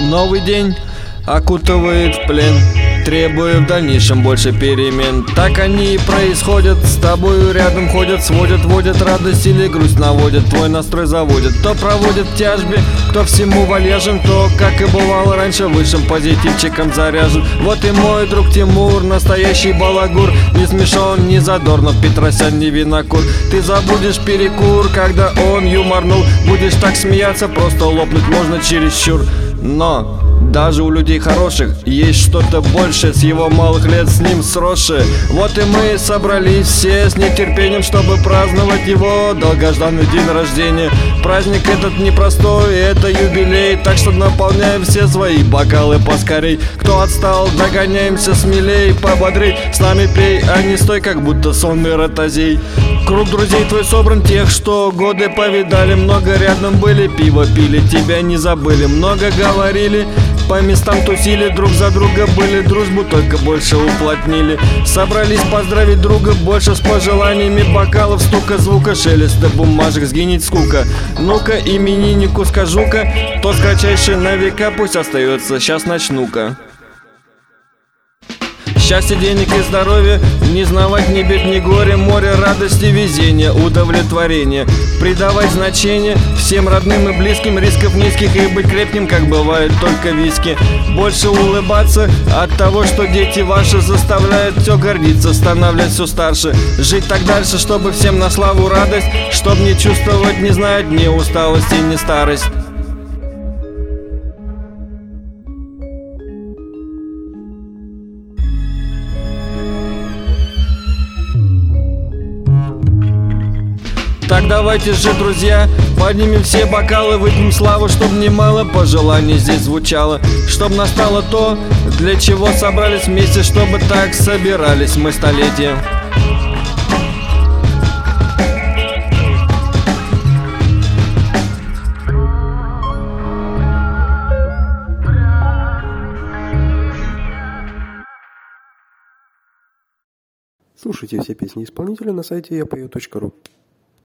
Новый день окутывает в плен, требуя в дальнейшем больше перемен. Так они и происходят, с тобою рядом ходят, сводят, водят, радость или грусть наводят, твой настрой заводят. Кто проводит в тяжбе, кто всему валежен, кто, как и бывало раньше, высшим позитивчиком заряжен. Вот и мой друг Тимур, настоящий балагур, не смешон, не задорнов, Петросян, не винокур. Ты забудешь перекур, когда он юморнул, будешь так смеяться, просто лопнуть можно чересчур. Но даже у людей хороших есть что-то большее, с его малых лет с ним сросшее. Вот и мы собрались все с нетерпением, чтобы праздновать его долгожданный день рождения. Праздник этот непростой, это юбилей, так что наполняем все свои бокалы поскорей. Кто отстал, догоняемся смелей, пободрей, с нами пей, а не стой, как будто сонный ротозей. Круг друзей твой собран, тех, что годы повидали, много рядом были, пиво пили, тебя не забыли, много говорили, по местам тусили, друг за друга были, дружбу только больше уплотнили. Собрались поздравить друга, больше с пожеланиями бокалов, стука звука, шелеста бумажек, сгинет скука. Ну-ка, имениннику скажу-ка, тот кратчайший на века пусть остается, сейчас начну-ка. Счастье, денег и здоровья, не знавать ни бед, ни горя, море радости, везения, удовлетворения. Придавать значение всем родным и близким, рисков низких и быть крепким, как бывает только виски. Больше улыбаться от того, что дети ваши заставляют все гордиться, становляться все старше. Жить так дальше, чтобы всем на славу радость, чтоб не чувствовать, не знать ни усталость и ни старость. Так давайте же, друзья, поднимем все бокалы, выпьем славу, чтоб немало пожеланий здесь звучало, чтоб настало то, для чего собрались вместе, чтобы так собирались мы столетия. Слушайте все песни исполнителя на сайте yapою.ru.